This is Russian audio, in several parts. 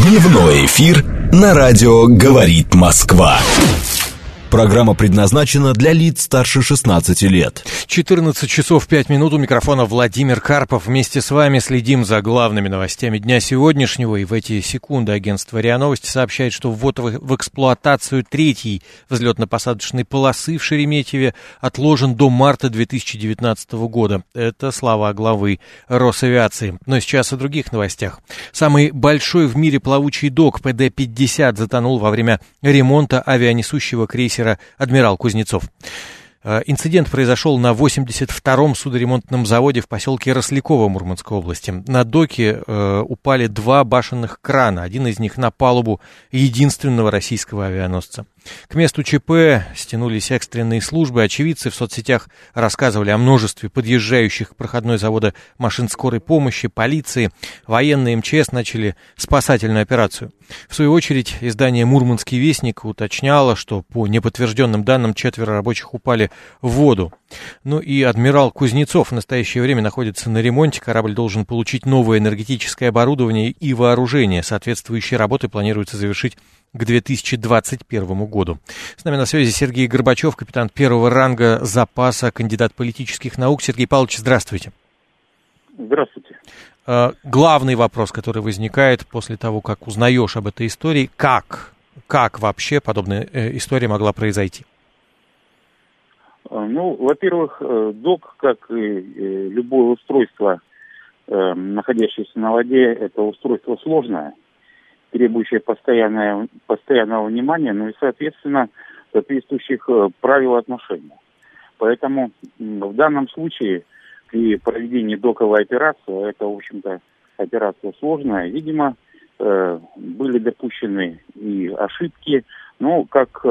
Дневной эфир на радио «Говорит Москва». Программа предназначена для лиц старше 16 лет. 14 часов 5 минут. У микрофона Владимир Карпов. Вместе с вами следим за главными новостями дня сегодняшнего. И в эти секунды агентство РИА Новости сообщает, что ввод в эксплуатацию третьей взлетно-посадочной полосы в Шереметьеве отложен до марта 2019 года. Это слова главы Росавиации. Но сейчас о других новостях. Самый большой в мире плавучий док ПД-50 затонул во время ремонта авианесущего крейсера «Адмирал Кузнецов». Инцидент произошел на 82-м судоремонтном заводе в поселке Росляково Мурманской области. На доке упали два башенных крана, один из них на палубу единственного российского авианосца. К месту ЧП стянулись экстренные службы. Очевидцы в соцсетях рассказывали о множестве подъезжающих к проходной завода машин скорой помощи, полиции. Военные МЧС начали спасательную операцию. В свою очередь, издание «Мурманский вестник» уточняло, что по неподтвержденным данным 4 рабочих упали в воду. Ну и «Адмирал Кузнецов» в настоящее время находится на ремонте. Корабль должен получить новое энергетическое оборудование и вооружение. Соответствующие работы планируется завершить к 2021 году. С нами на связи Сергей Горбачев, капитан первого ранга запаса, кандидат политических наук. Сергей Павлович, здравствуйте. Здравствуйте. Главный вопрос, который возникает после того, как узнаешь об этой истории, как вообще подобная история могла произойти? Ну, во-первых, док, как и любое устройство, находящееся на воде, это устройство сложное, требующее постоянного внимания, ну и, соответственно, соответствующих правил отношения. Поэтому в данном случае при проведении доковой операции, это, в общем-то, операция сложная, видимо, были допущены и ошибки, но, как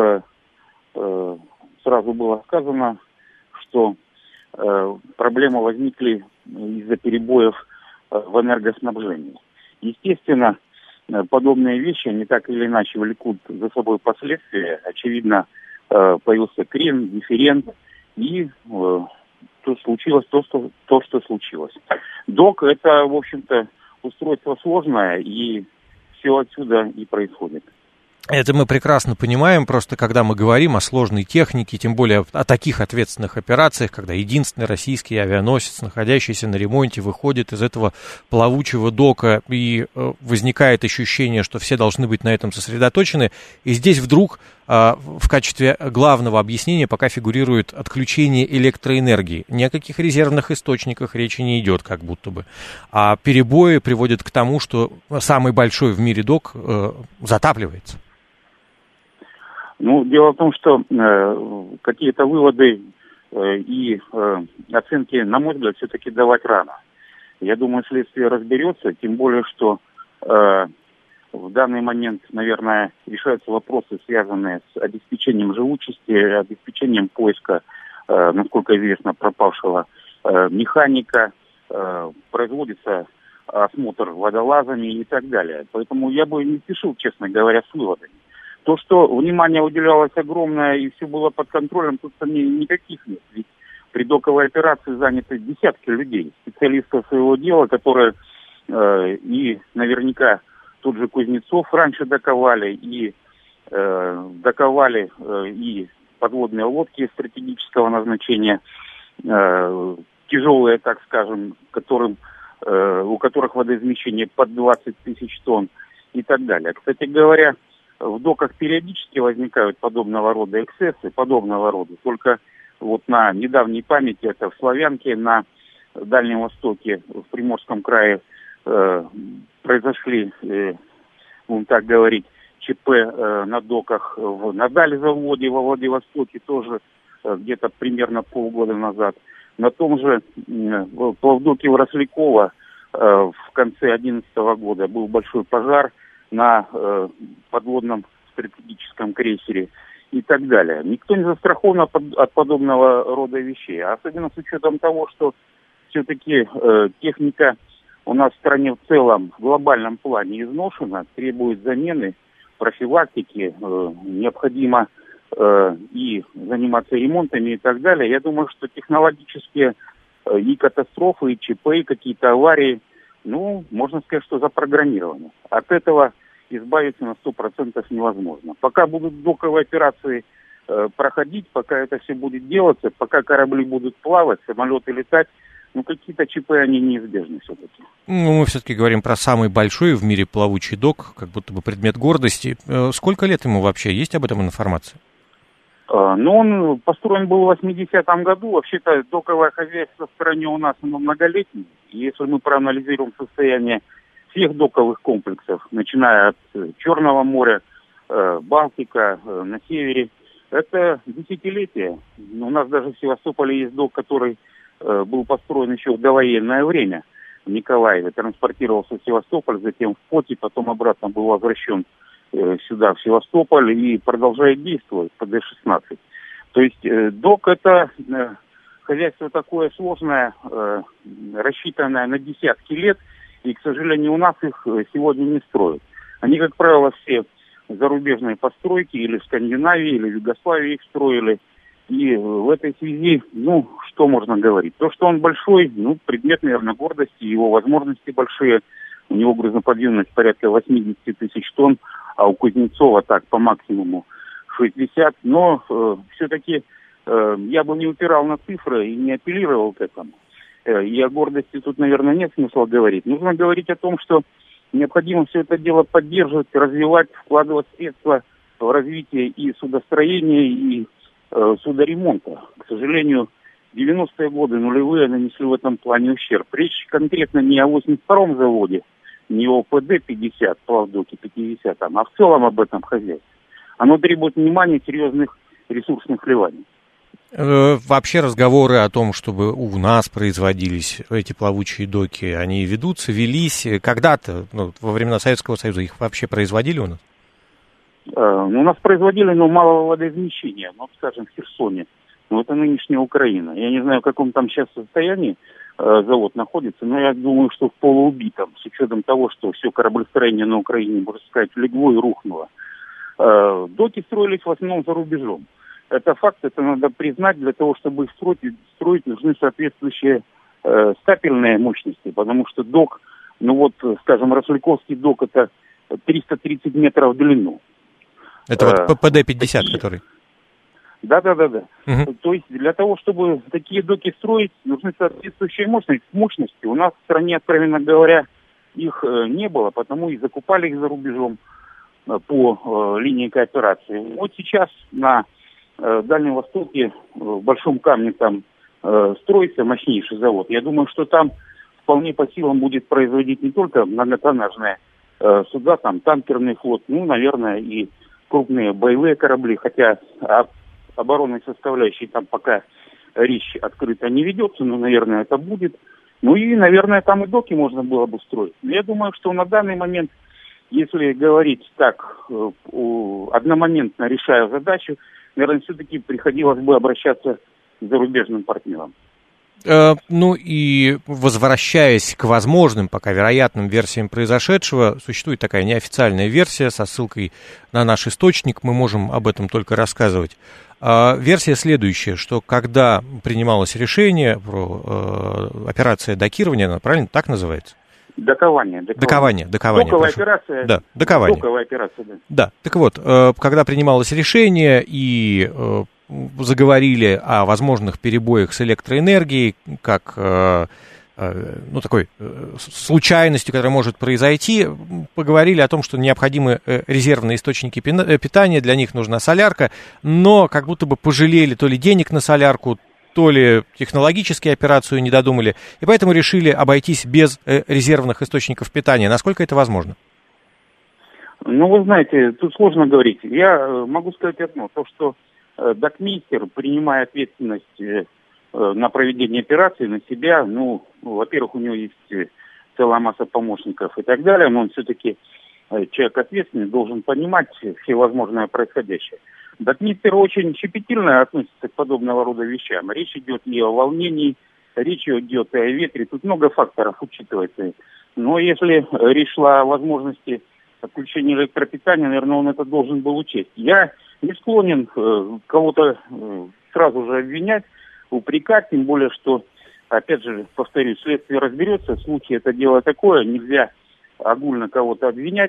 сразу было сказано, что проблемы возникли из-за перебоев в энергоснабжении. Естественно, подобные вещи, они так или иначе влекут за собой последствия. Очевидно, появился крен, дифферент, и случилось то, что случилось. Док – это, в общем-то, устройство сложное, и все отсюда и происходит. Это мы прекрасно понимаем, просто когда мы говорим о сложной технике, тем более о таких ответственных операциях, когда единственный российский авианосец, находящийся на ремонте, выходит из этого плавучего дока, и возникает ощущение, что все должны быть на этом сосредоточены, и здесь вдруг в качестве главного объяснения пока фигурирует отключение электроэнергии. Ни о каких резервных источниках речи не идет, как будто бы. А перебои приводят к тому, что самый большой в мире док затапливается. Ну, дело в том, что какие-то выводы и оценки, на мой взгляд, все-таки давать рано. Я думаю, следствие разберется, тем более, что в данный момент, наверное, решаются вопросы, связанные с обеспечением живучести, обеспечением поиска, насколько известно, пропавшего механика, производится осмотр водолазами и так далее. Поэтому я бы не спешил, честно говоря, с выводами. То, что внимание уделялось огромное и все было под контролем, тут сомнений никаких нет. Ведь при доковой операции заняты десятки людей, специалистов своего дела, которые и наверняка тот же Кузнецов раньше доковали, и доковали и подводные лодки стратегического назначения, тяжелые, так скажем, у которых водоизмещение под 20 тысяч тонн и так далее. Кстати говоря, в доках периодически возникают подобного рода эксцессы, подобного рода. Только вот на недавней памяти, это в Славянке, на Дальнем Востоке, в Приморском крае, произошли, будем так говорить, ЧП на доках на Дальзаводе во Владивостоке тоже где-то примерно полгода назад. На том же плавдоке в Росляково в конце 2011 года был большой пожар на подводном стратегическом крейсере и так далее. Никто не застрахован от подобного рода вещей. Особенно с учетом того, что все-таки техника у нас в стране в целом в глобальном плане изношена, требует замены, профилактики, необходимо и заниматься ремонтами и так далее. Я думаю, что технологические и катастрофы, и ЧП, и какие-то аварии, можно сказать, что запрограммированы. От этого избавиться на 100% невозможно. Пока будут доковые операции проходить, пока это все будет делаться, пока корабли будут плавать, самолеты летать, какие-то ЧП, они неизбежны все-таки. Мы все-таки говорим про самый большой в мире плавучий док, как будто бы предмет гордости. Сколько лет ему вообще? Есть об этом информация? Он построен был в 80-м году. Вообще-то доковое хозяйство в стране у нас многолетнее. Если мы проанализируем состояние всех доковых комплексов, начиная от Черного моря, Балтика, на севере, это десятилетия. У нас даже в Севастополе есть док, который был построен еще в довоенное время в Николаеве. Транспортировался в Севастополь, затем в Поти, потом обратно был возвращен сюда, в Севастополь, и продолжает действовать по Д-16. То есть док это хозяйство такое сложное, рассчитанное на десятки лет, и, к сожалению, у нас их сегодня не строят. Они, как правило, все зарубежные постройки, или в Скандинавии, или в Югославии их строили. И в этой связи, что можно говорить? То, что он большой, предмет, наверное, гордости, его возможности большие. У него грузоподъемность порядка 80 тысяч тонн, а у Кузнецова так по максимуму 60. Но все-таки я бы не упирал на цифры и не апеллировал к этому. И о гордости тут, наверное, нет смысла говорить. Нужно говорить о том, что необходимо все это дело поддерживать, развивать, вкладывать средства в развитие и судостроения, и судоремонта. К сожалению, 90-е годы нулевые нанесли в этом плане ущерб. Речь конкретно не о 82-м заводе, не о ПД-50, плавдоке 50-м, а в целом об этом хозяйстве. Оно требует внимания, серьезных ресурсных вливаний. Вообще разговоры о том, чтобы у нас производились эти плавучие доки, они ведутся, велись когда-то, во времена Советского Союза их вообще производили у нас? У нас производили, но малого водоизмещения, скажем, в Херсоне. Это нынешняя Украина. Я не знаю, в каком там сейчас состоянии завод находится, но я думаю, что в полуубитом, с учетом того, что все кораблестроение на Украине, можно сказать, легло и рухнуло. Доки строились в основном за рубежом. Это факт, это надо признать. Для того, чтобы их строить нужны соответствующие стапельные мощности, потому что док, скажем, Росляковский док, это 330 метров в длину. Это ПД-50, который? Да. Угу. То есть для того, чтобы такие доки строить, нужны соответствующие мощности. У нас в стране, откровенно говоря, их не было, потому и закупали их за рубежом по линии кооперации. Вот сейчас на Дальнем Востоке, в Большом Камне, там строится мощнейший завод. Я думаю, что там вполне по силам будет производить не только многотоннажные суда, там танкерный флот, наверное, и крупные боевые корабли, хотя оборонной составляющей там пока речь открыто не ведется, но, наверное, это будет. И, наверное, там и доки можно было бы строить. Я думаю, что на данный момент, если говорить так, одномоментно решая задачу, наверное, все-таки приходилось бы обращаться к зарубежным партнерам. И возвращаясь к возможным, пока вероятным версиям произошедшего, существует такая неофициальная версия со ссылкой на наш источник, мы можем об этом только рассказывать. Версия следующая, что когда принималось решение про операцию докирования, она правильно так называется? Докование. Докование. Доковая операция. Да, докование. Доковая операция, да. Да, так вот, когда принималось решение и заговорили о возможных перебоях с электроэнергией, как такой случайностью, которая может произойти, поговорили о том, что необходимы резервные источники питания, для них нужна солярка, но как будто бы пожалели то ли денег на солярку, то ли технологически операцию не додумали, и поэтому решили обойтись без резервных источников питания. Насколько это возможно? Вы знаете, тут сложно говорить. Я могу сказать одно, то, что докмейстер, принимая ответственность на проведение операции на себя, во-первых, у него есть целая масса помощников и так далее, но он все-таки человек ответственный, должен понимать все возможное происходящее. Докмейстер очень щепетильно относится к подобного рода вещам. Речь идет и о волнении, речь идет и о ветре, тут много факторов учитывается. Но если речь шла о возможности отключения электропитания, наверное, он это должен был учесть. Я не склонен кого-то сразу же обвинять, упрекать, тем более, что, опять же, повторюсь, следствие разберется, в случае это дело такое, нельзя огульно кого-то обвинять.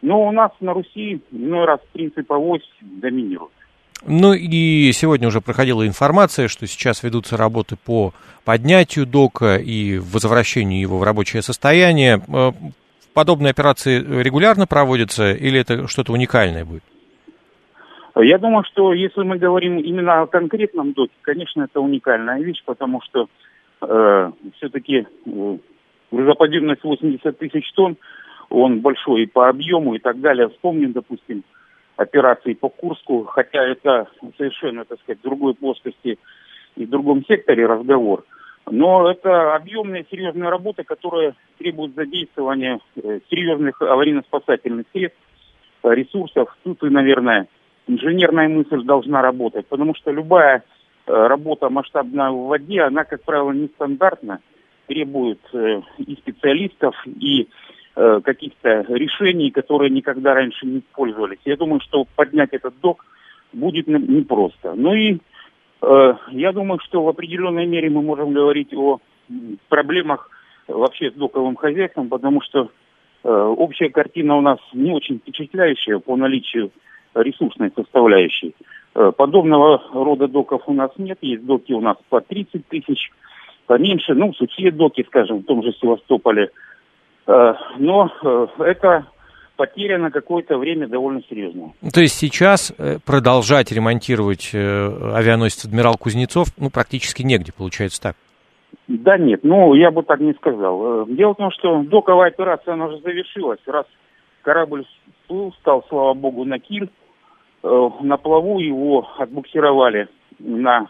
Но у нас на Руси иной раз принцип авось доминирует. Ну и сегодня уже проходила информация, что сейчас ведутся работы по поднятию дока и возвращению его в рабочее состояние. Подобные операции регулярно проводятся или это что-то уникальное будет? Я думаю, что если мы говорим именно о конкретном доке, конечно, это уникальная вещь, потому что все-таки грузоподъемность 80 тысяч тонн, он большой и по объему и так далее. Вспомним, допустим, операции по Курску, хотя это совершенно, так сказать, в другой плоскости и в другом секторе разговор. Но это объемная серьезная работа, которая требует задействования серьезных аварийно-спасательных средств, ресурсов. Тут и, наверное, инженерная мысль должна работать, потому что любая работа масштабная в воде, она, как правило, нестандартна, требует и специалистов, и каких-то решений, которые никогда раньше не использовались. Я думаю, что поднять этот док будет непросто. Ну и я думаю, что в определенной мере мы можем говорить о проблемах вообще с доковым хозяйством, потому что общая картина у нас не очень впечатляющая по наличию ресурсной составляющей. Подобного рода доков у нас нет. Есть доки у нас по 30 тысяч, поменьше, сухие доки, скажем, в том же Севастополе. Но это потеря на какое-то время довольно серьезная. То есть сейчас продолжать ремонтировать авианосец «Адмирал Кузнецов» практически негде, получается так? Да нет, я бы так не сказал. Дело в том, что доковая операция, она уже завершилась. Раз корабль всплыл, стал, слава богу, на киль, на плаву его отбуксировали на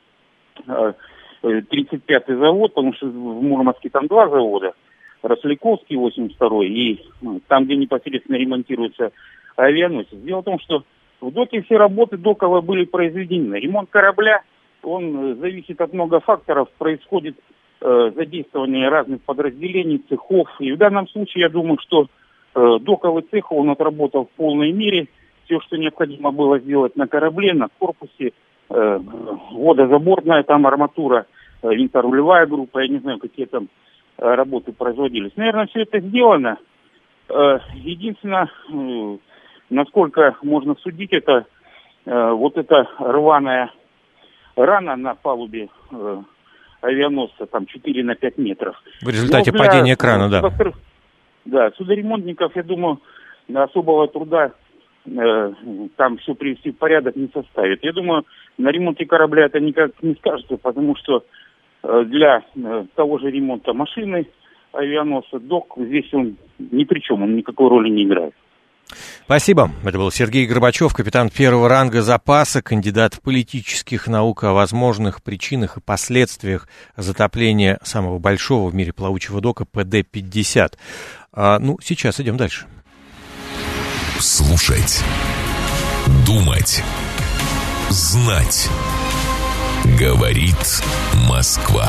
35-й завод, потому что в Мурманске там 2 завода. Росляковский, 82-й, и там, где непосредственно ремонтируется авианосец. Дело в том, что в доке все работы доковые были произведены. Ремонт корабля, он зависит от много факторов, происходит задействование разных подразделений, цехов. И в данном случае, я думаю, что доковый цех, он отработал в полной мере. Все, что необходимо было сделать на корабле, на корпусе, водозаборная там арматура, винторулевая группа, я не знаю, какие там работы производились. Наверное, все это сделано. Единственное, насколько можно судить, это вот эта рваная рана на палубе авианосца, там 4 на 5 метров. В результате падения крана, да. Да, судоремонтников, я думаю, особого труда там все привести в порядок не составит. Я думаю, на ремонте корабля это никак не скажется, потому что для того же ремонта машины, авианосца, док, здесь он ни при чем, он никакой роли не играет. Спасибо. Это был Сергей Горбачев, капитан 1-го ранга запаса, кандидат политических наук о возможных причинах и последствиях затопления самого большого в мире плавучего дока ПД-50. Сейчас идем дальше. Слушать, думать, знать. Говорит Москва.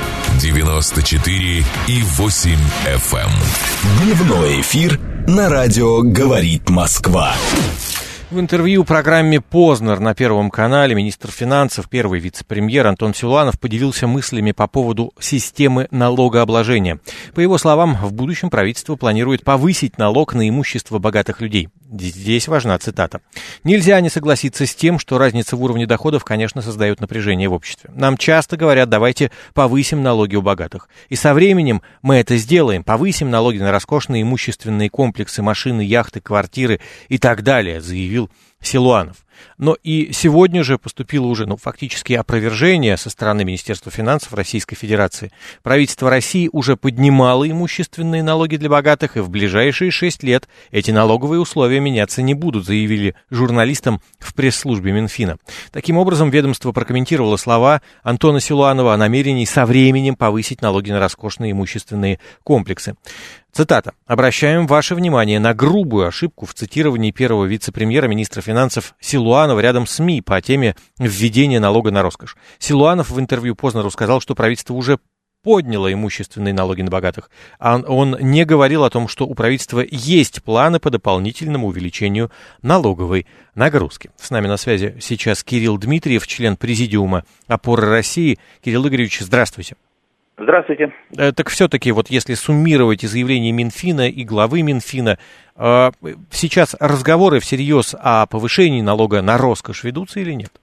94,8 FM. Дневной эфир на радио «Говорит Москва». В интервью программе «Познер» на Первом канале министр финансов, первый вице-премьер Антон Силуанов поделился мыслями по поводу системы налогообложения. По его словам, в будущем правительство планирует повысить налог на имущество богатых людей. Здесь важна цитата. «Нельзя не согласиться с тем, что разница в уровне доходов, конечно, создает напряжение в обществе. Нам часто говорят, давайте повысим налоги у богатых. И со временем мы это сделаем, повысим налоги на роскошные имущественные комплексы, машины, яхты, квартиры и так далее», заявил Силуанов. Но и сегодня же поступило уже, фактически опровержение со стороны Министерства финансов Российской Федерации. Правительство России уже поднимало имущественные налоги для богатых, и в ближайшие 6 лет эти налоговые условия меняться не будут, заявили журналистам в пресс-службе Минфина. Таким образом, ведомство прокомментировало слова Антона Силуанова о намерении со временем повысить налоги на роскошные имущественные комплексы. Цитата. «Обращаем ваше внимание на грубую ошибку в цитировании первого вице-премьера министра финансов Силуанова рядом с СМИ по теме введения налога на роскошь. Силуанов в интервью Познеру сказал, что правительство уже подняло имущественные налоги на богатых. А он не говорил о том, что у правительства есть планы по дополнительному увеличению налоговой нагрузки». С нами на связи сейчас Кирилл Дмитриев, член Президиума «Опоры России». Кирилл Игоревич, здравствуйте. Здравствуйте. Так все-таки, вот если суммировать и заявление Минфина, и главы Минфина, сейчас разговоры всерьез о повышении налога на роскошь ведутся или нет?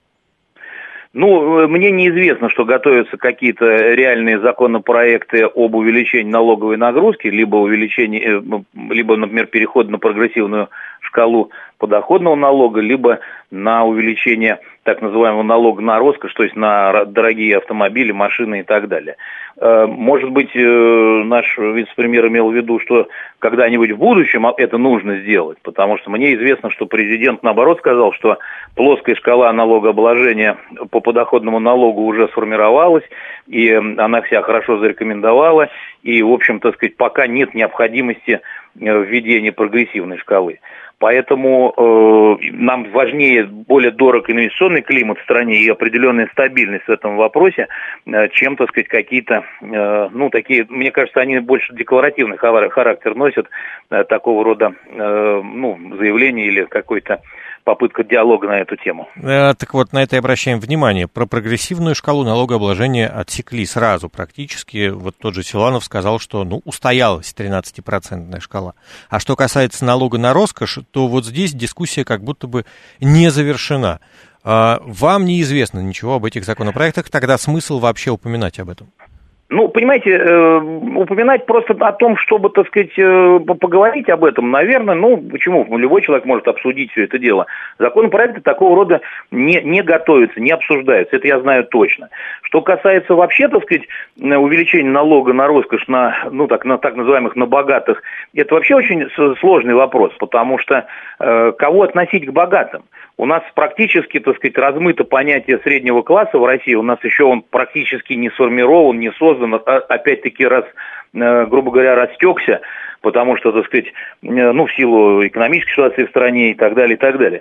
Ну, мне неизвестно, что готовятся какие-то реальные законопроекты об увеличении налоговой нагрузки, либо например, переход на прогрессивную шкалу подоходного налога, либо на увеличение так называемого налога на роскошь, то есть на дорогие автомобили, машины и так далее. Может быть, наш вице-премьер имел в виду, что когда-нибудь в будущем это нужно сделать, потому что мне известно, что президент, наоборот, сказал, что плоская шкала налогообложения по подоходному налогу уже сформировалась, и она себя хорошо зарекомендовала, и, в общем, так сказать, пока нет необходимости введения прогрессивной шкалы. Поэтому нам важнее, более дорог инвестиционный климат в стране и определенная стабильность в этом вопросе, чем, так сказать, какие-то, такие, мне кажется, они больше декларативный характер носят, такого рода, заявления или какой-то попытка диалога на эту тему. Так вот, на это и обращаем внимание. Про прогрессивную шкалу налогообложения отсекли сразу практически. Вот тот же Силуанов сказал, что устоялась 13% шкала. А что касается налога на роскошь, то вот здесь дискуссия как будто бы не завершена. Вам неизвестно ничего об этих законопроектах, тогда смысл вообще упоминать об этом? Ну, понимаете, упоминать просто о том, чтобы, так сказать, поговорить об этом, наверное, почему? Любой человек может обсудить все это дело. Законопроекты такого рода не готовятся, не обсуждаются, это я знаю точно. Что касается вообще, так сказать, увеличения налога на роскошь, на так называемых, на богатых, это вообще очень сложный вопрос, потому что кого относить к богатым? У нас практически, так сказать, размыто понятие среднего класса в России, у нас еще он практически не сформирован, не создан, опять-таки, грубо говоря, растекся, потому что, так сказать, в силу экономической ситуации в стране и так далее, и так далее.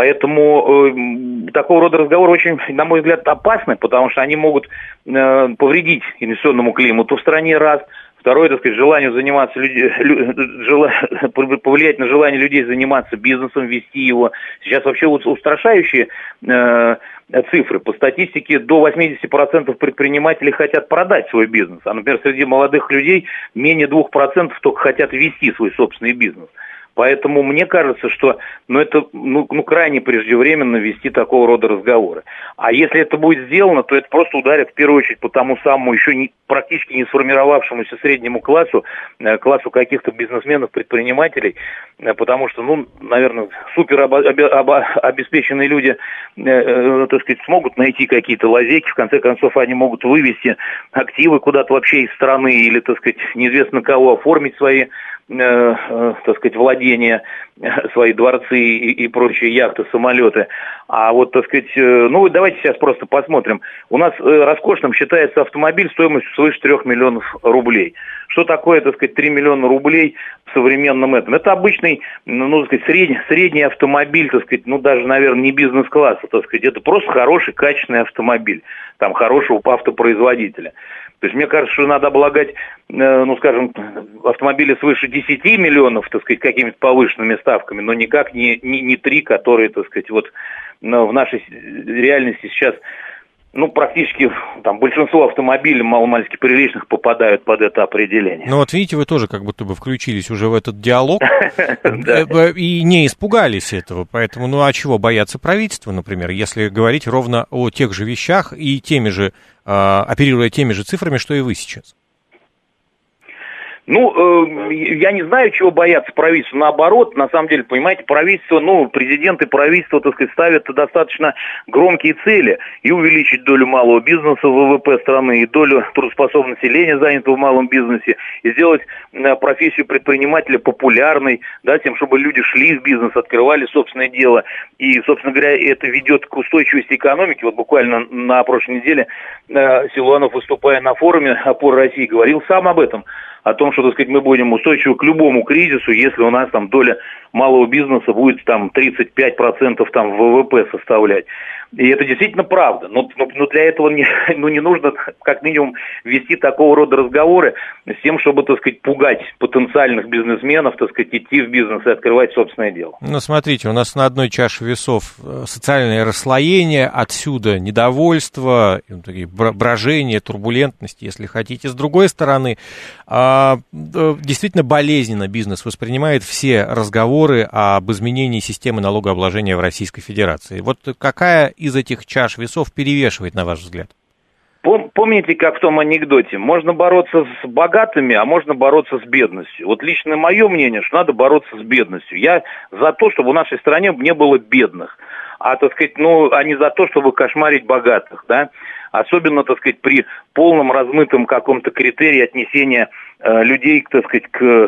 Поэтому такого рода разговоры очень, на мой взгляд, опасны, потому что они могут повредить инвестиционному климату в стране, раз. Второе, так сказать, повлиять на желание людей заниматься бизнесом, вести его. Сейчас вообще устрашающие цифры. По статистике, до 80% предпринимателей хотят продать свой бизнес. А, например, среди молодых людей менее 2% только хотят вести свой собственный бизнес. Поэтому мне кажется, что это крайне преждевременно вести такого рода разговоры. А если это будет сделано, то это просто ударит в первую очередь по тому самому еще практически не сформировавшемуся среднему классу каких-то бизнесменов, предпринимателей, потому что, наверное, супер обеспеченные люди, так сказать, смогут найти какие-то лазейки, в конце концов они могут вывести активы куда-то вообще из страны или, так сказать, неизвестно кого оформить свои, так сказать, владения, свои дворцы и прочие яхты, самолеты. А вот, так сказать, давайте сейчас просто посмотрим. У нас роскошным считается автомобиль стоимостью свыше 3 миллионов рублей. Что такое, так сказать, 3 миллиона рублей в современном этом? Это обычный, так сказать, средний автомобиль, так сказать, даже, наверное, не бизнес-класса, так сказать, это просто хороший, качественный автомобиль, там, хорошего автопроизводителя. То есть мне кажется, что надо облагать, скажем, автомобили свыше 10 миллионов, так сказать, какими-то повышенными ставками, но никак не 3, которые, так сказать, в нашей реальности сейчас, практически большинство автомобилей маломальски приличных попадают под это определение. Вот видите, вы тоже как будто бы включились уже в этот диалог и не испугались этого. Поэтому, а чего бояться правительства, например, если говорить ровно о тех же вещах и оперируя теми же цифрами, что и вы сейчас? Я не знаю, чего бояться правительству. Наоборот, на самом деле, понимаете, правительство, президент и правительство, так сказать, ставят достаточно громкие цели. И увеличить долю малого бизнеса в ВВП страны, и долю трудоспособного населения, занятого в малом бизнесе, и сделать профессию предпринимателя популярной, тем, чтобы люди шли в бизнес, открывали собственное дело. И, собственно говоря, это ведет к устойчивости экономики. Вот буквально на прошлой неделе Силуанов, выступая на форуме «Опора России», говорил сам об этом. О том, что, так сказать, мы будем устойчивы к любому кризису, если у нас доля малого бизнеса будет 35% в ВВП составлять. И это действительно правда. Но для этого не нужно, как минимум, вести такого рода разговоры с тем, чтобы, так сказать, пугать потенциальных бизнесменов, так сказать, идти в бизнес и открывать собственное дело. Ну, смотрите, у нас на одной чаше весов социальное расслоение, отсюда недовольство, брожение, турбулентность, если хотите. С другой стороны, действительно болезненно бизнес воспринимает все разговоры об изменении системы налогообложения в Российской Федерации. Вот какая из этих чаш весов перевешивает, на ваш взгляд? Помните, как в том анекдоте, можно бороться с богатыми, а можно бороться с бедностью. Вот лично мое мнение, что надо бороться с бедностью. Я за то, чтобы в нашей стране не было бедных, а, так сказать, а не за то, чтобы кошмарить богатых, да. Особенно, так сказать, при полном размытом каком-то критерии отнесения людей, так сказать,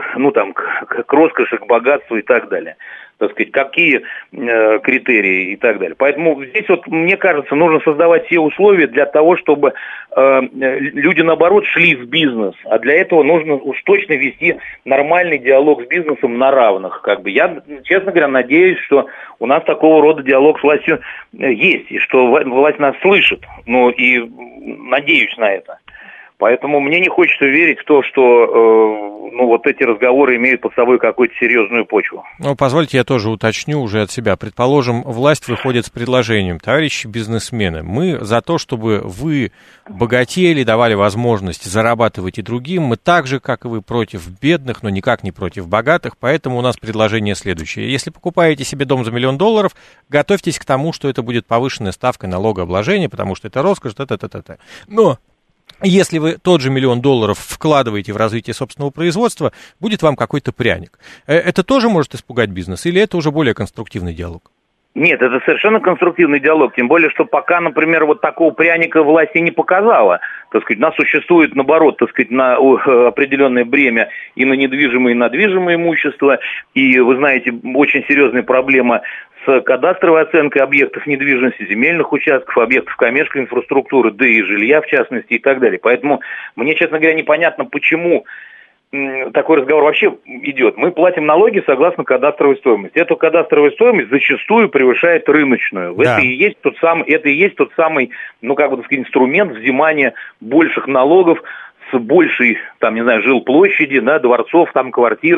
к роскоши, к богатству и так далее. Так сказать, какие критерии и так далее. Поэтому здесь вот, мне кажется, нужно создавать все условия для того, чтобы люди, наоборот, шли в бизнес. А для этого нужно уж точно вести нормальный диалог с бизнесом на равных. Я, честно говоря, надеюсь, что у нас такого рода диалог с властью есть, и что власть нас слышит. И надеюсь на это. Поэтому мне не хочется верить в то, что вот эти разговоры имеют под собой какую-то серьезную почву. Позвольте, я тоже уточню уже от себя. Предположим, власть выходит с предложением: товарищи бизнесмены, мы за то, чтобы вы богатели, давали возможность зарабатывать и другим. Мы так же, как и вы, против бедных, но никак не против богатых. Поэтому у нас предложение следующее. Если покупаете себе дом за $1 миллион, готовьтесь к тому, что это будет повышенная ставка налогообложения, потому что это роскошь, Но если вы тот же $1 миллион вкладываете в развитие собственного производства, будет вам какой-то пряник. Это тоже может испугать бизнес, или это уже более конструктивный диалог? Нет, это совершенно конструктивный диалог, тем более, что пока, например, вот такого пряника власть не показала. Так сказать, у нас существует, наоборот, так сказать, на определенное бремя и на недвижимое, и на движимое имущество. И, вы знаете, очень серьезная проблема с кадастровой оценкой объектов недвижимости, земельных участков, объектов коммерческой инфраструктуры, да и жилья, в частности, и так далее. Поэтому мне, честно говоря, непонятно, почему такой разговор вообще идет. Мы платим налоги согласно кадастровой стоимости. Эту кадастровую стоимость зачастую превышает рыночную. Да. Это и есть тот самый, инструмент взимания больших налогов с большей, жилплощади, дворцов, квартир,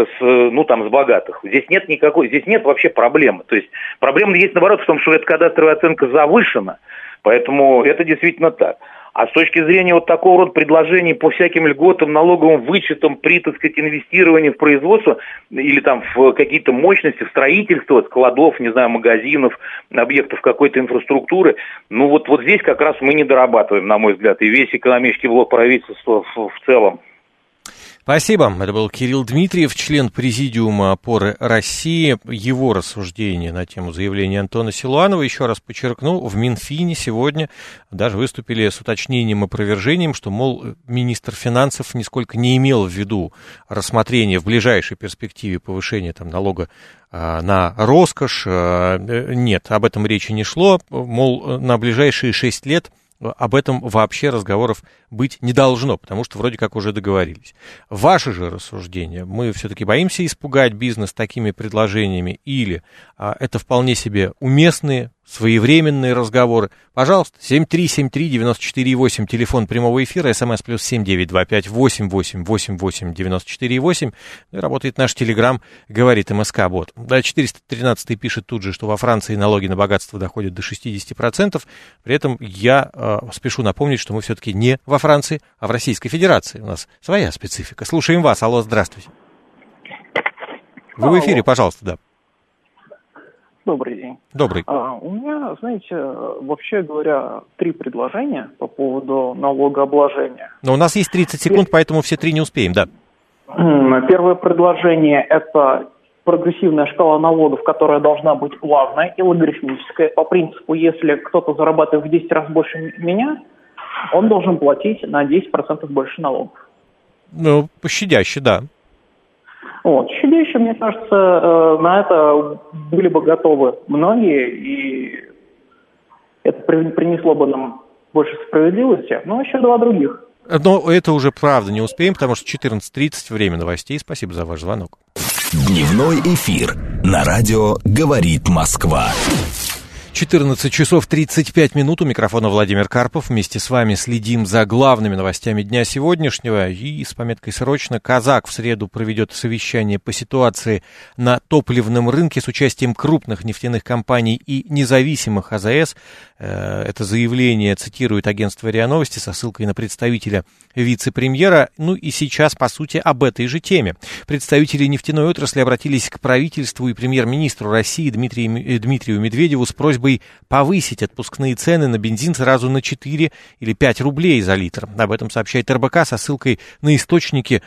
с богатых. Здесь нет вообще проблемы. То есть проблема есть, наоборот, в том, что эта кадастровая оценка завышена. Поэтому это действительно так. А с точки зрения вот такого рода предложений по всяким льготам, налоговым вычетам при, инвестировании в производство или в какие-то мощности, в строительство складов, магазинов, объектов какой-то инфраструктуры, вот здесь как раз мы не дорабатываем, на мой взгляд, и весь экономический блок правительства в целом. Спасибо. Это был Кирилл Дмитриев, член Президиума опоры России. Его рассуждения на тему заявления Антона Силуанова, еще раз подчеркну, в Минфине сегодня даже выступили с уточнением и опровержением, что, министр финансов нисколько не имел в виду рассмотрение в ближайшей перспективе повышения налога на роскошь. Нет, об этом речи не шло. На ближайшие 6 лет об этом вообще разговоров быть не должно, потому что вроде как уже договорились. Ваши же рассуждения: мы все-таки боимся испугать бизнес такими предложениями, или это вполне себе уместные, своевременные разговоры? Пожалуйста, 7373948, телефон прямого эфира, СМС +7 925 88 88 94 8. Работает наш телеграм, говорит МСК-бот. 413 пишет тут же, что во Франции налоги на богатство доходят до 60%. При этом я спешу напомнить, что мы все-таки не во Франции, а в Российской Федерации. У нас своя специфика. Слушаем вас. Алло, здравствуйте. Вы в эфире, пожалуйста, да. Добрый день. Добрый. У меня, вообще говоря, 3 предложения по поводу налогообложения. Но у нас есть 30 секунд, поэтому все 3 не успеем, да. Первое предложение – это прогрессивная шкала налогов, которая должна быть плавная и логарифмическая. По принципу, если кто-то зарабатывает в 10 раз больше меня, он должен платить на 10% больше налогов. Пощадяще, да. Щадяще, мне кажется, на это были бы готовы многие, и это принесло бы нам больше справедливости, но еще 2 других. Но это уже правда не успеем, потому что 14:30 время новостей. Спасибо за ваш звонок. Дневной эфир на радио «Говорит Москва». 14 часов 35 минут. У микрофона Владимир Карпов. Вместе с вами следим за главными новостями дня сегодняшнего. И с пометкой «Срочно». Казак в среду проведет совещание по ситуации на топливном рынке с участием крупных нефтяных компаний и независимых АЗС. Это заявление цитирует агентство РИА Новости со ссылкой на представителя вице-премьера. Ну и сейчас, по сути, об этой же теме. Представители нефтяной отрасли обратились к правительству и премьер-министру России Дмитрию Медведеву с просьбой повысить отпускные цены на бензин сразу на 4 или 5 рублей за литр. Об этом сообщает РБК со ссылкой на источники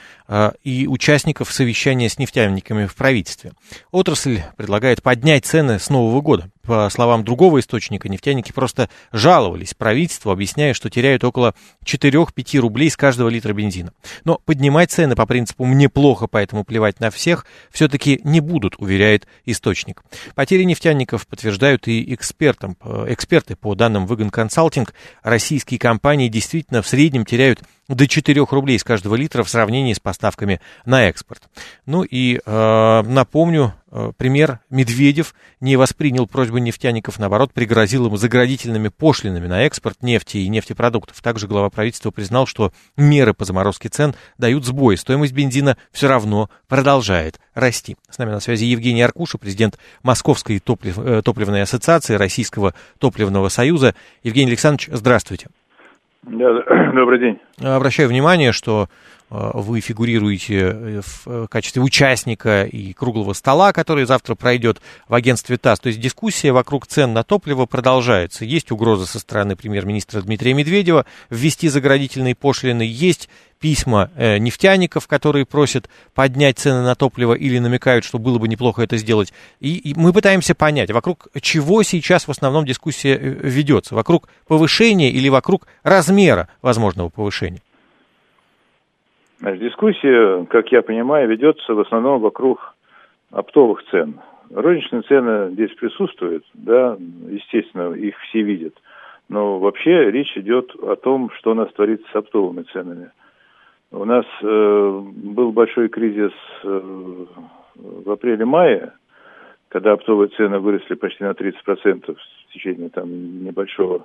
и участников совещания с нефтяниками в правительстве. Отрасль предлагает поднять цены с Нового года. По словам другого источника, нефтяники просто жаловались правительству, объясняя, что теряют около 4-5 рублей с каждого литра бензина. Но поднимать цены по принципу «мне плохо, поэтому плевать на всех» все-таки не будут, уверяет источник. Потери нефтяников подтверждают и эксперты. По данным Выгон Консалтинг, российские компании действительно в среднем теряют до 4 рублей с каждого литра в сравнении с поставками на экспорт. Ну и напомню, премьер Медведев не воспринял просьбу нефтяников, наоборот, пригрозил им заградительными пошлинами на экспорт нефти и нефтепродуктов. Также глава правительства признал, что меры по заморозке цен дают сбой. Стоимость бензина все равно продолжает расти. С нами на связи Евгений Аркуша, президент Московской топливной ассоциации Российского топливного союза. Евгений Александрович, здравствуйте. Да, добрый день. Обращаю внимание, что вы фигурируете в качестве участника и круглого стола, который завтра пройдет в агентстве ТАСС. То есть дискуссия вокруг цен на топливо продолжается. Есть угроза со стороны премьер-министра Дмитрия Медведева ввести заградительные пошлины. Есть письма нефтяников, которые просят поднять цены на топливо или намекают, что было бы неплохо это сделать. И мы пытаемся понять, вокруг чего сейчас в основном дискуссия ведется. Вокруг повышения или вокруг размера возможного повышения? Дискуссия, как я понимаю, ведется в основном вокруг оптовых цен. Розничные цены здесь присутствуют, да, естественно, их все видят. Но вообще речь идет о том, что у нас творится с оптовыми ценами. У нас был большой кризис в апреле-мае, когда оптовые цены выросли почти на 30% в течение небольшого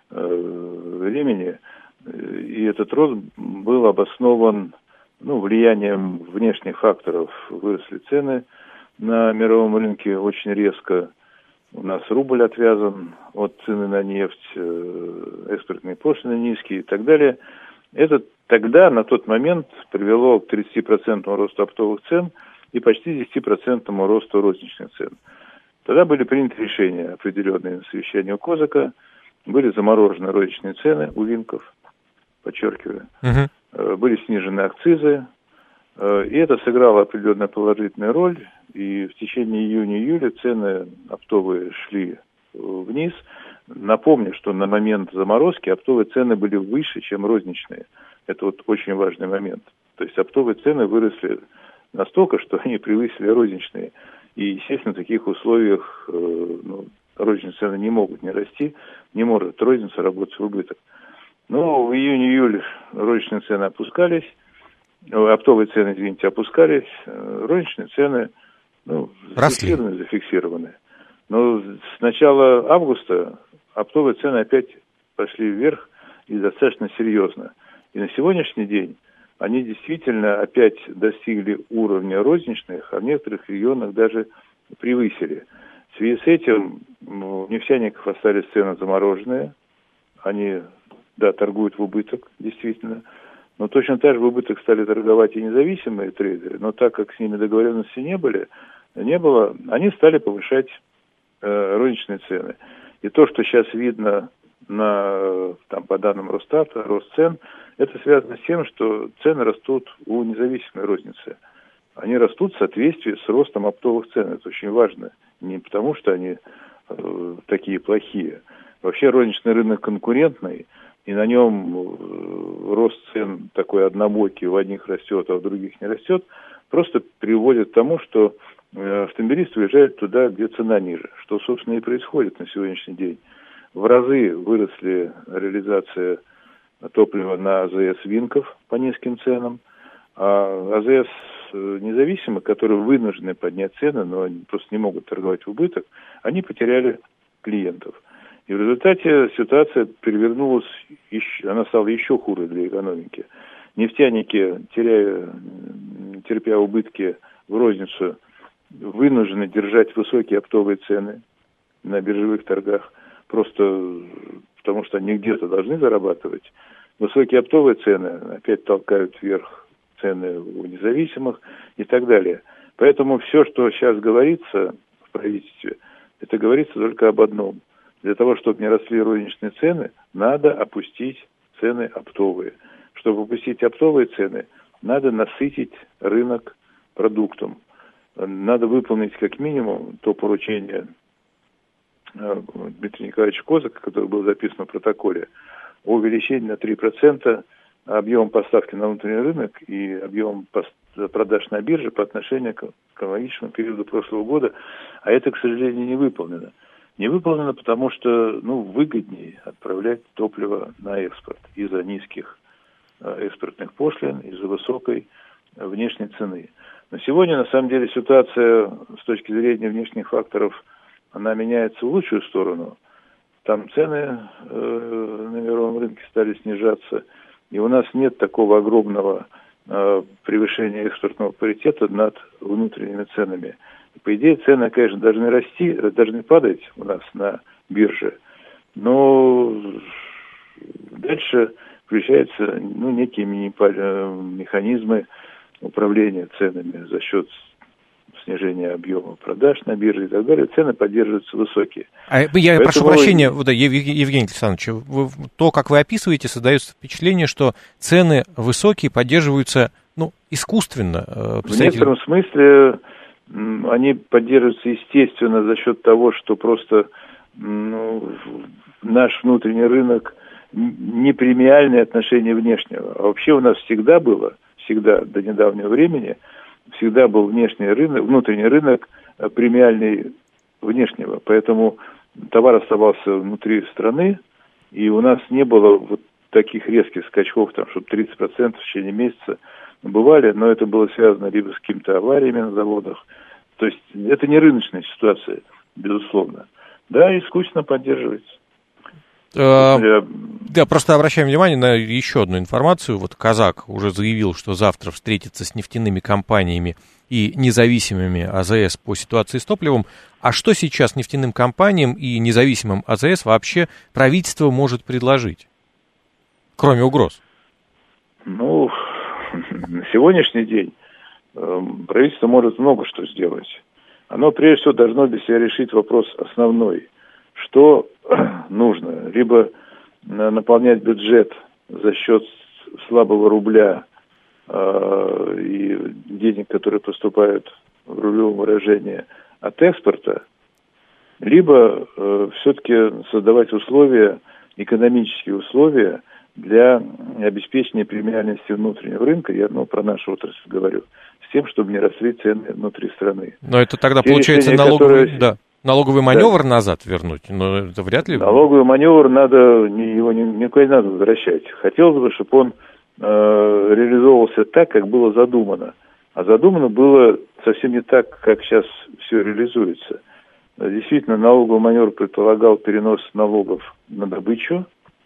времени. И этот рост был обоснован влиянием внешних факторов. Выросли цены на мировом рынке очень резко. У нас рубль отвязан от цены на нефть, экспортные пошлины низкие и так далее. Это тогда, на тот момент, привело к 30% росту оптовых цен и почти 10% росту розничных цен. Тогда были приняты решения определенные на совещании у Козака, были заморожены розничные цены у Винков, подчеркиваю, были снижены акцизы, и это сыграло определенную положительную роль, и в течение июня-июля цены оптовые шли вниз. Напомню, что на момент заморозки оптовые цены были выше, чем розничные. Это вот очень важный момент. То есть оптовые цены выросли настолько, что они превысили розничные. И, естественно, в таких условиях розничные цены не могут не расти, не может розница работать в убыток. Но в июне-июле розничные цены опускались, оптовые цены, опускались, розничные цены зафиксированы. Но с начала августа оптовые цены опять пошли вверх и достаточно серьезно. И на сегодняшний день они действительно опять достигли уровня розничных, а в некоторых регионах даже превысили. В связи с этим у нефтяников остались цены замороженные. Они, торгуют в убыток, действительно. Но точно так же в убыток стали торговать и независимые трейдеры. Но так как с ними договоренности не было, они стали повышать розничные цены. И то, что сейчас видно по данным Росстата, рост цен, это связано с тем, что цены растут у независимой розницы. Они растут в соответствии с ростом оптовых цен. Это очень важно. Не потому, что они такие плохие. Вообще розничный рынок конкурентный, и на нем рост цен такой однобокий, в одних растет, а в других не растет, просто приводит к тому, что автомобилисты уезжают туда, где цена ниже, что, собственно, и происходит на сегодняшний день. В разы выросли реализация топлива на АЗС Винков по низким ценам, а АЗС независимых, которые вынуждены поднять цены, но они просто не могут торговать в убыток, они потеряли клиентов. И в результате ситуация перевернулась, она стала еще хуже для экономики. Нефтяники, терпя убытки в розницу, вынуждены держать высокие оптовые цены на биржевых торгах, просто потому что они где-то должны зарабатывать. Высокие оптовые цены опять толкают вверх цены у независимых и так далее. Поэтому все, что сейчас говорится в правительстве, это говорится только об одном. Для того, чтобы не росли розничные цены, надо опустить цены оптовые. Чтобы опустить оптовые цены, надо насытить рынок продуктом. Надо выполнить как минимум то поручение Дмитрия Николаевича Козака, которое было записано в протоколе, о увеличении на 3% объема поставки на внутренний рынок и объем продаж на бирже по отношению к аналогичному периоду прошлого года. А это, к сожалению, не выполнено. Не выполнено, потому что выгоднее отправлять топливо на экспорт из-за низких экспортных пошлин, из-за высокой внешней цены. Но сегодня, на самом деле, ситуация с точки зрения внешних факторов, она меняется в лучшую сторону. Там цены на мировом рынке стали снижаться, и у нас нет такого огромного превышения экспортного паритета над внутренними ценами. По идее, цены, конечно, должны расти, должны падать у нас на бирже, но дальше включаются некие механизмы управления ценами за счет снижения объема продаж на бирже и так далее. Цены поддерживаются высокие. Я прошу прощения, Евгений Александрович, то, как вы описываете, создается впечатление, что цены высокие поддерживаются искусственно. В некотором смысле они поддерживаются естественно за счет того, что просто наш внутренний рынок не премиальное отношение внешнего. А вообще у нас всегда до недавнего времени, всегда был внутренний рынок премиальный внешнего. Поэтому товар оставался внутри страны, и у нас не было вот таких резких скачков, чтобы 30% в течение месяца бывали, но это было связано либо с какими-то авариями на заводах. То есть это не рыночная ситуация, безусловно. Да, искусственно поддерживается. Да, просто обращаем внимание на еще одну информацию. Вот Казак уже заявил, что завтра встретится с нефтяными компаниями и независимыми АЗС по ситуации с топливом. А что сейчас нефтяным компаниям и независимым АЗС вообще правительство может предложить, кроме угроз? На сегодняшний день правительство может много что сделать. Оно, прежде всего, должно для себя решить вопрос основной. Что нужно? Либо наполнять бюджет за счет слабого рубля и денег, которые поступают в рублевом выражении от экспорта, либо все-таки создавать экономические условия для обеспечения премиальности внутреннего рынка, я про нашу отрасль говорю, с тем, чтобы не росли цены внутри страны. Но это тогда получается налоговый маневр назад вернуть, но это вряд ли. Налоговый маневр его никуда не надо возвращать. Хотелось бы, чтобы он реализовывался так, как было задумано. А задумано было совсем не так, как сейчас все реализуется. Действительно, налоговый маневр предполагал перенос налогов на добычу,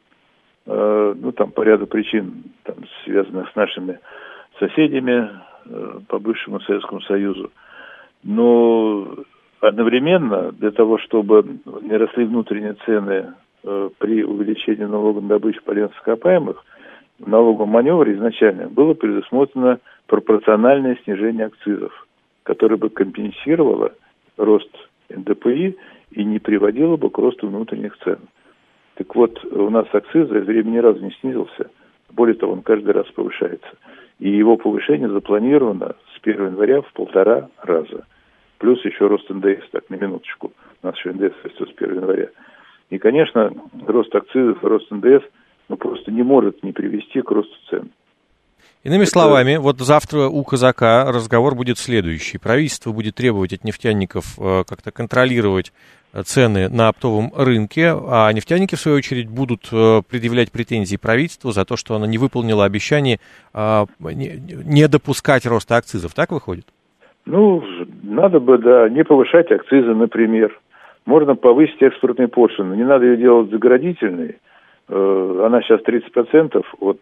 по ряду причин, связанных с нашими соседями по бывшему Советскому Союзу. Но одновременно, для того, чтобы не росли внутренние цены при увеличении налога на добычу полезных ископаемых, в налоговом маневре изначально было предусмотрено пропорциональное снижение акцизов, которое бы компенсировало рост НДПИ и не приводило бы к росту внутренних цен. Так вот, у нас акциз за время ни разу не снизился. Более того, он каждый раз повышается. И его повышение запланировано с 1 января в 1,5 раза. Плюс еще рост НДС, так, на минуточку. У нас еще НДС растет с 1 января. И, конечно, рост акцизов и рост НДС просто не может не привести к росту цен. Иными словами, вот завтра у Казака разговор будет следующий. Правительство будет требовать от нефтяников как-то контролировать цены на оптовом рынке, а нефтяники, в свою очередь, будут предъявлять претензии правительству за то, что оно не выполнило обещание не допускать роста акцизов. Так выходит? Надо бы, не повышать акцизы, например. Можно повысить экспортные пошлины. Не надо ее делать заградительной. Она сейчас 30% от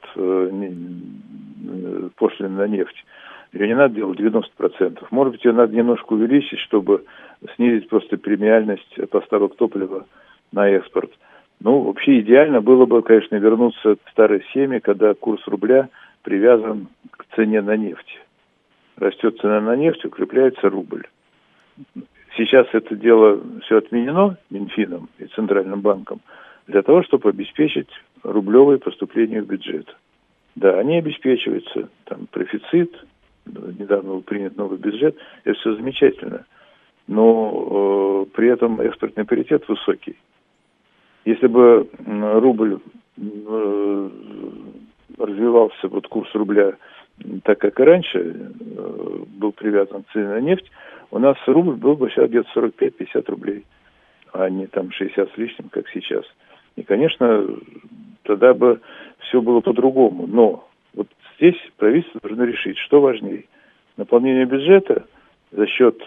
пошлины на нефть. Ее не надо делать 90%. Может быть, ее надо немножко увеличить, чтобы снизить просто премиальность поставок топлива на экспорт. Ну, вообще идеально было бы, конечно, вернуться к старой схеме, когда курс рубля привязан к цене на нефть. Растет цена на нефть, укрепляется рубль. Сейчас это дело все отменено Минфином и Центральным банком для того, чтобы обеспечить рублевые поступления в бюджет. Да, они обеспечиваются, там профицит, недавно был принят новый бюджет, это все замечательно. Но при этом экспортный паритет высокий. Если бы рубль развивался, вот курс рубля, так как и раньше был привязан к цене на нефть, у нас рубль был бы сейчас где-то 45-50 рублей, а не там 60 с лишним, как сейчас. И, конечно, тогда бы все было по-другому. Но вот здесь правительство должно решить, что важнее. Наполнение бюджета за счет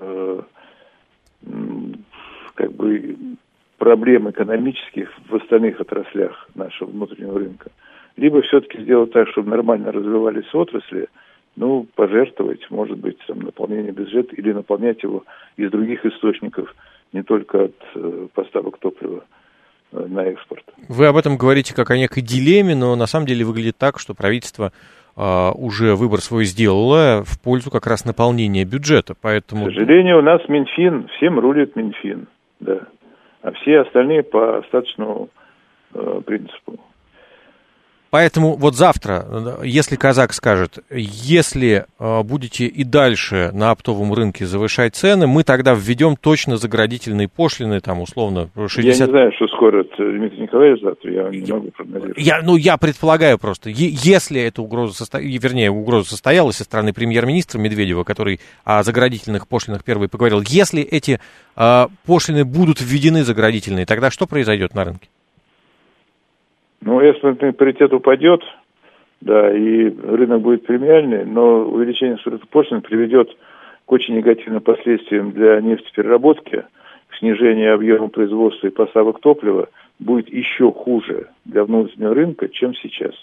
проблем экономических в остальных отраслях нашего внутреннего рынка, либо все-таки сделать так, чтобы нормально развивались отрасли, пожертвовать, может быть, наполнение бюджета или наполнять его из других источников, не только от поставок топлива на экспорт. Вы об этом говорите как о некой дилемме, но на самом деле выглядит так, что правительство уже выбор свой сделало в пользу как раз наполнения бюджета. Поэтому... К сожалению, у нас Минфин, всем рулит Минфин, да. А все остальные по остаточному принципу. Поэтому вот завтра, если казак скажет, если будете и дальше на оптовом рынке завышать цены, мы тогда введем точно заградительные пошлины, там условно 60... Я не знаю, что скоро Дмитрий Николаевич завтра, я не могу прогнозировать. Я предполагаю просто, если эта угроза состоялась со стороны премьер-министра Медведева, который о заградительных пошлинах первый поговорил, если эти пошлины будут введены заградительные, тогда что произойдет на рынке? Экспортный паритет упадет, да, и рынок будет премиальный, но увеличение пошлин приведет к очень негативным последствиям для нефтепереработки, к снижению объема производства и поставок топлива, будет еще хуже для внутреннего рынка, чем сейчас.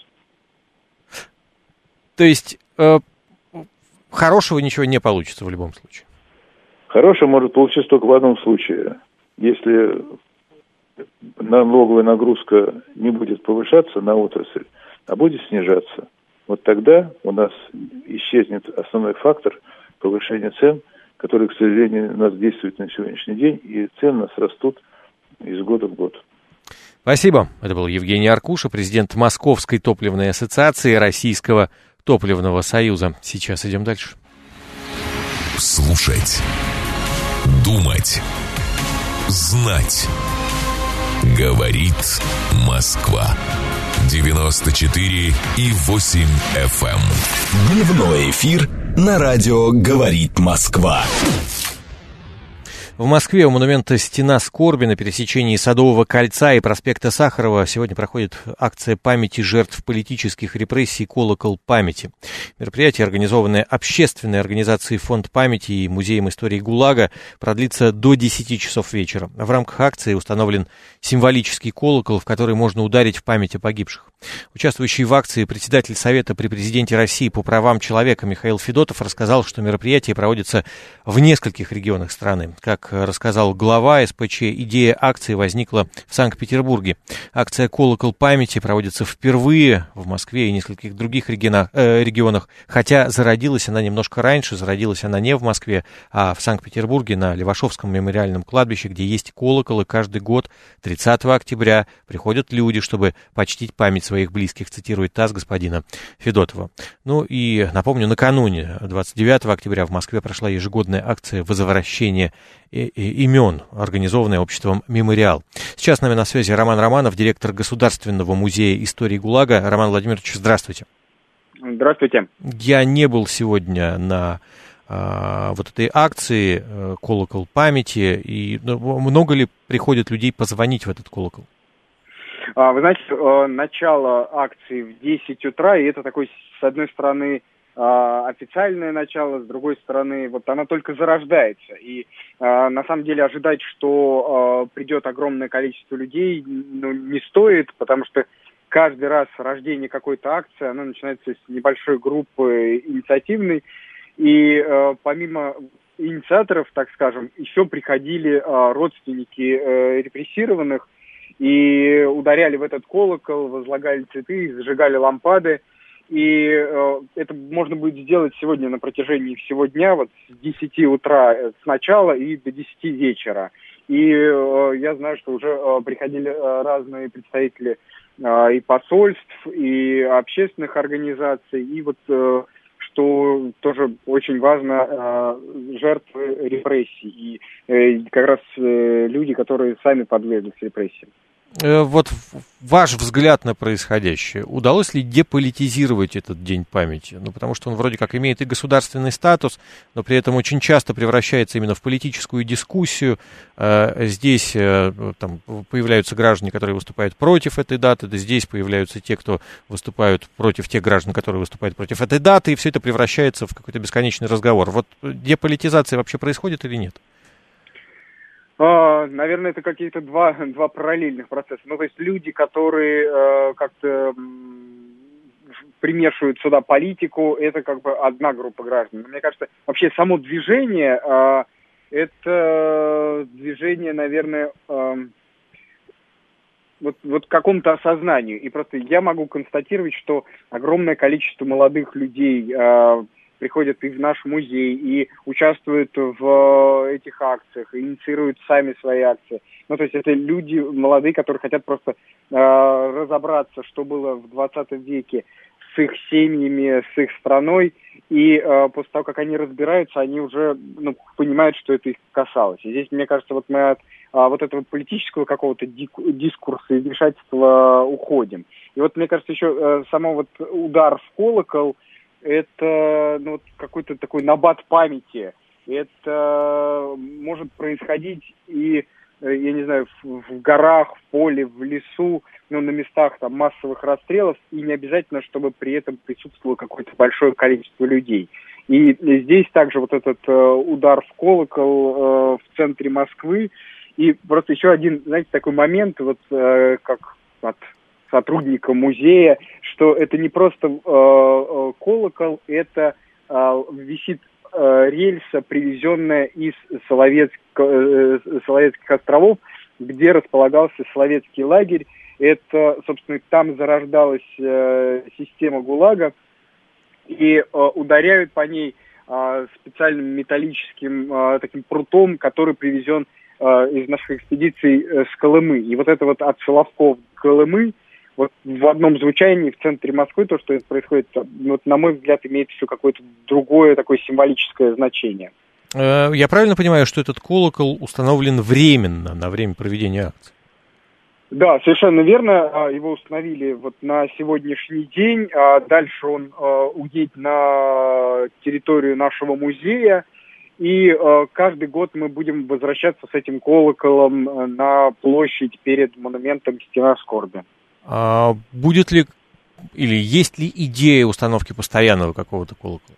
То есть хорошего ничего не получится в любом случае? Хорошего может получиться только в одном случае. Если налоговая нагрузка не будет повышаться на отрасль, а будет снижаться, вот тогда у нас исчезнет основной фактор повышения цен, который, к сожалению, у нас действует на сегодняшний день, и цены у нас растут из года в год. Спасибо. Это был Евгений Аркуша, президент Московской топливной ассоциации Российского топливного союза. Сейчас идем дальше. Слушать, думать, знать. Говорит Москва. 94,8 FM. Дневной эфир на радио «Говорит Москва». В Москве у монумента «Стена скорби» на пересечении Садового кольца и проспекта Сахарова сегодня проходит акция памяти жертв политических репрессий «Колокол памяти». Мероприятие, организованное общественной организацией «Фонд памяти» и Музеем истории ГУЛАГа, продлится до 10 часов вечера. В рамках акции установлен символический колокол, в который можно ударить в память о погибших. Участвующий в акции председатель Совета при президенте России по правам человека Михаил Федотов рассказал, что мероприятие проводится в нескольких регионах страны. Как рассказал глава СПЧ, идея акции возникла в Санкт-Петербурге. Акция «Колокол памяти» проводится впервые в Москве и нескольких других регионах, хотя зародилась она немножко раньше, зародилась она не в Москве, а в Санкт-Петербурге на Левашовском мемориальном кладбище, где есть колокол, и каждый год 30 октября приходят люди, чтобы почтить память своих близких, цитирует ТАСС господина Федотова. И напомню, накануне 29 октября в Москве прошла ежегодная акция возвращения имен, организованная обществом «Мемориал». Сейчас с нами на связи Роман Романов, директор Государственного музея истории ГУЛАГа. Роман Владимирович, здравствуйте. Здравствуйте. Я не был сегодня на вот этой акции «Колокол памяти», и много ли приходит людей позвонить в этот колокол? Вы знаете, начало акции в 10 утра, и это такой, с одной стороны, официальное начало, с другой стороны, вот она только зарождается. И на самом деле ожидать, что придет огромное количество людей, не стоит, потому что каждый раз рождение какой-то акции, оно начинается с небольшой группы инициативной. И помимо инициаторов, так скажем, еще приходили родственники репрессированных и ударяли в этот колокол, возлагали цветы, зажигали лампады. И это можно будет сделать сегодня на протяжении всего дня, вот с 10 утра с начала и до 10 вечера. И я знаю, что уже приходили разные представители и посольств, и общественных организаций, и вот, что тоже очень важно, жертвы репрессий, и как раз люди, которые сами подверглись репрессиям. Вот ваш взгляд на происходящее. Удалось ли деполитизировать этот День памяти? Ну, потому что он вроде как имеет и государственный статус, но при этом очень часто превращается именно в политическую дискуссию. Здесь там появляются граждане, которые выступают против этой даты, да, здесь появляются те, кто выступают против тех граждан, которые выступают против этой даты, и все это превращается в какой-то бесконечный разговор. Вот деполитизация вообще происходит или нет? Наверное, это какие-то два параллельных процесса. Ну, то есть люди, которые как-то примешивают сюда политику, это как бы одна группа граждан. Мне кажется, вообще само движение, это движение, наверное, вот к какому-то осознанию. И просто я могу констатировать, что огромное количество молодых людей приходят и в наш музей, и участвуют в этих акциях, и инициируют сами свои акции. Ну, то есть это люди молодые, которые хотят просто разобраться, что было в 20 веке с их семьями, с их страной, и после того, как они разбираются, они уже понимают, что это их касалось. И здесь, мне кажется, вот мы от вот этого политического какого-то дискурса и вмешательства уходим. И вот, мне кажется, еще само вот удар в колокол, это какой-то такой набат памяти. Это может происходить и, я не знаю, в горах, в поле, в лесу, на местах там массовых расстрелов, и не обязательно, чтобы при этом присутствовало какое-то большое количество людей. И здесь также вот этот удар в колокол в центре Москвы. И просто еще один, знаете, такой момент, вот как от сотрудника музея, что это не просто колокол, это висит рельса, привезенная из Соловецких островов, где располагался Соловецкий лагерь. Это, собственно, там зарождалась система ГУЛАГа, и ударяют по ней специальным металлическим таким прутом, который привезен из наших экспедиций с Колымы. И вот это вот от Соловков к Колымы, вот в одном звучании в центре Москвы, то, что это происходит, вот, на мой взгляд, имеет еще какое-то другое такое символическое значение. Я правильно понимаю, что этот колокол установлен временно, на время проведения акции? Да, совершенно верно. Его установили вот на сегодняшний день. Дальше он уедет на территорию нашего музея. И каждый год мы будем возвращаться с этим колоколом на площадь перед монументом «Стена скорби». Будет ли или есть ли идея установки постоянного какого-то колокола?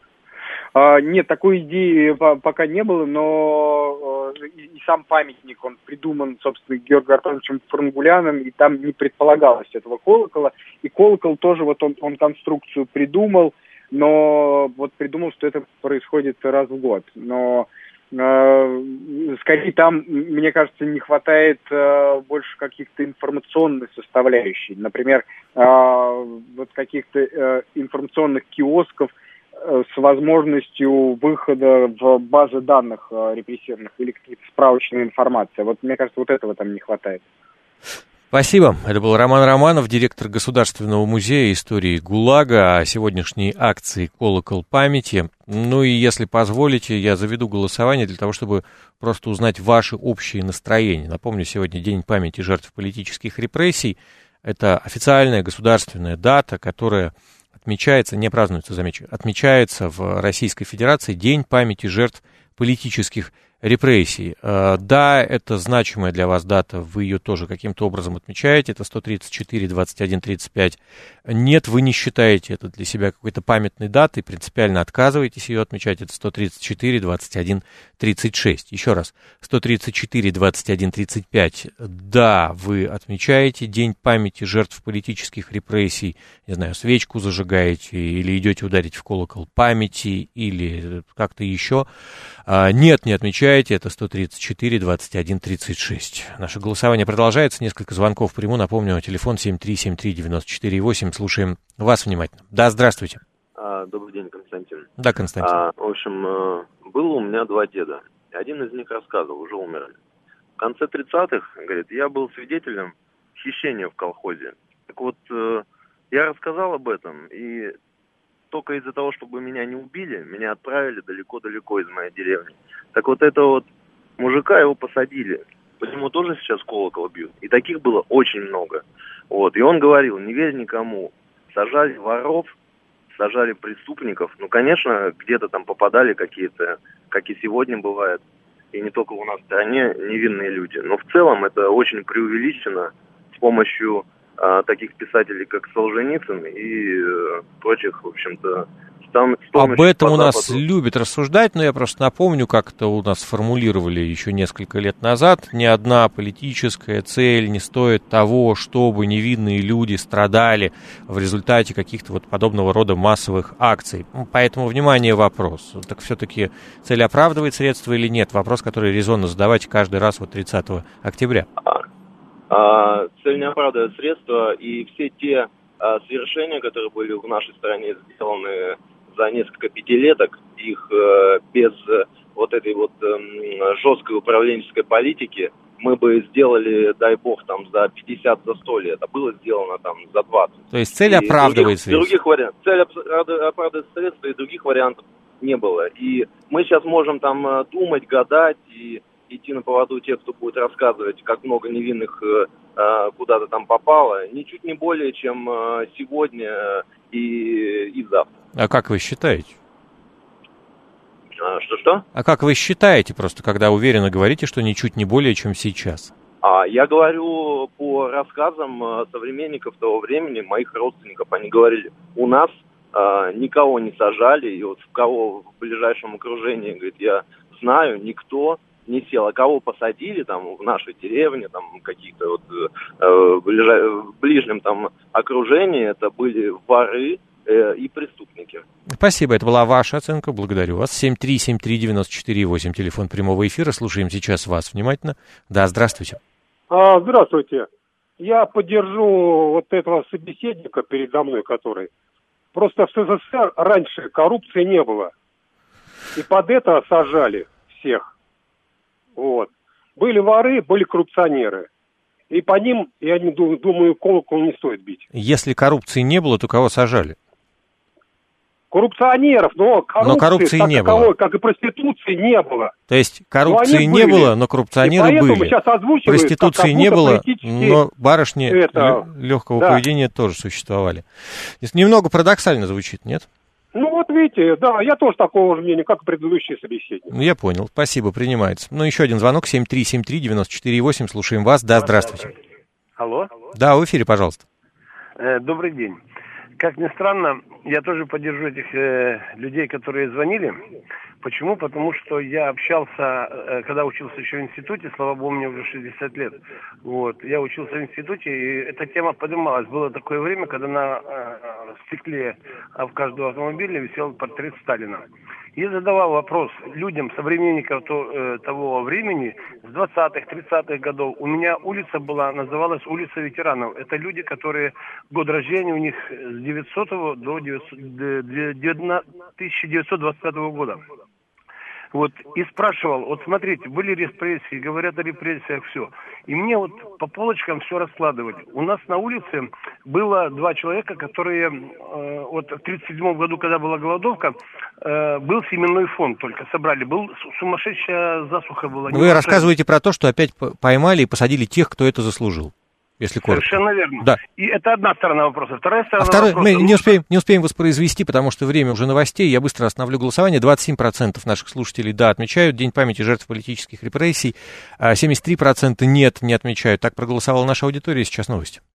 Нет, такой идеи пока не было, но и сам памятник, он придуман, собственно, Георгием Артуровичем Фурнгуляном, и там не предполагалось этого колокола. И колокол тоже, вот он конструкцию придумал, но вот придумал, что это происходит раз в год. Но скорее там, мне кажется, не хватает больше каких-то информационных составляющих. Например, вот каких-то информационных киосков с возможностью выхода в базы данных репрессированных или какие-то справочные информации. Вот мне кажется, вот этого там не хватает. Спасибо. Это был Роман Романов, директор Государственного музея истории ГУЛАГа, о сегодняшней акции «Колокол памяти». Ну и, если позволите, я заведу голосование для того, чтобы просто узнать ваши общие настроения. Напомню, сегодня День памяти жертв политических репрессий. Это официальная государственная дата, которая отмечается, не празднуется, замечу, отмечается в Российской Федерации День памяти жертв политических репрессий. Да, это значимая для вас дата, вы ее тоже каким-то образом отмечаете, это 134-21-35. Нет, вы не считаете это для себя какой-то памятной датой, принципиально отказываетесь ее отмечать, это 134-21-36. Еще раз, 134-21-35. Да, вы отмечаете День памяти жертв политических репрессий, не знаю, свечку зажигаете или идете ударить в колокол памяти или как-то еще. Нет, не отмечаете, это 134-21-36. Наше голосование продолжается, несколько звонков приму, напомню, телефон 7373948, слушаем вас внимательно. Да, здравствуйте. Добрый день, Константин. Да, Константин. В общем, было у меня два деда. Один из них рассказывал, уже умерли. В конце 30-х, говорит, я был свидетелем хищения в колхозе. Так вот, я рассказал об этом, и только из-за того, чтобы меня не убили, меня отправили далеко-далеко из моей деревни. Так вот этого вот мужика, его посадили. По нему тоже сейчас колокол бьют. И таких было очень много. Вот. И он говорил, не верь никому. Сажали воров, сажали преступников. Ну, конечно, где-то там попадали какие-то, как и сегодня бывает. И не только у нас в стране невинные люди. Но в целом это очень преувеличено с помощью таких писателей, как Солженицын и прочих, в общем-то, об этом у нас любят рассуждать, но я просто напомню, как это у нас формулировали еще несколько лет назад. Ни одна политическая цель не стоит того, чтобы невинные люди страдали в результате каких-то вот подобного рода массовых акций. Поэтому, внимание, вопрос. Так все-таки цель оправдывает средства или нет? Вопрос, который резонно задавать каждый раз вот 30 октября. Цель не оправдывает средства, и все те свершения, которые были в нашей стране сделаны за несколько пятилеток, их без вот этой вот жесткой управленческой политики мы бы сделали, дай бог, там за 50, за 100 лет. А было сделано там за 20. То есть цель оправдывает средства? Цель оправдывает средства, и других вариантов не было. И мы сейчас можем там думать, гадать и идти на поводу тех, кто будет рассказывать, как много невинных куда-то там попало, ничуть не более, чем сегодня и завтра. А как вы считаете? Что-что? А как вы считаете, просто когда уверенно говорите, что ничуть не более, чем сейчас? Я говорю по рассказам современников того времени, моих родственников. Они говорили, у нас никого не сажали, и вот в кого в ближайшем окружении, говорит, я знаю, никто не сел. А кого посадили там в нашей деревне, там каких-то вот в ближнем там окружении, это были воры и преступники. Спасибо, это была ваша оценка, благодарю вас. 7373948, телефон прямого эфира, слушаем сейчас вас внимательно. Да, здравствуйте. Здравствуйте. Я поддержу вот этого собеседника передо мной, который... Просто в СССР раньше коррупции не было. И под это сажали всех. Вот. Были воры, были коррупционеры. И по ним, я не думаю, колокол не стоит бить. Если коррупции не было, то кого сажали? Коррупционеров, но коррупции не было. Как и проституции не было. То есть коррупции не было, но коррупционеры были. Проституции не было, но барышни легкого поведения тоже существовали. Здесь немного парадоксально звучит, нет? Ну вот видите, да, я тоже такого же мнения, как и предыдущий собеседник. Ну я понял, спасибо, принимается. Ну еще один звонок, 7373948, слушаем вас. Да, здравствуйте. Алло? Да, в эфире, пожалуйста. Добрый день. Как ни странно, я тоже поддержу этих людей, которые звонили. Почему? Потому что я общался, когда учился еще в институте, слава богу, мне уже 60 лет. Вот, я учился в институте, и эта тема поднималась. Было такое время, когда на стекле в каждом автомобиле висел портрет Сталина. И задавал вопрос людям, современникам того времени, с 20-х, 30-х годов. У меня улица была, называлась улица ветеранов. Это люди, которые, год рождения у них с 900 до 1920 года. Вот, и спрашивал, вот смотрите, были репрессии, говорят о репрессиях, все. И мне вот по полочкам все раскладывать. У нас на улице было два человека, которые, вот в 1937 году, когда была голодовка, был семенной фонд только собрали. Был сумасшедшая засуха была. Вы рассказываете про то, что опять поймали и посадили тех, кто это заслужил. если коротко. Совершенно верно. Да. И это одна сторона вопроса. Вторая сторона вопроса... Мы не успеем воспроизвести, потому что время уже новостей. Я быстро остановлю голосование. 27% наших слушателей, да, отмечают День памяти жертв политических репрессий. 73% нет, не отмечают. Так проголосовала наша аудитория. Сейчас новости.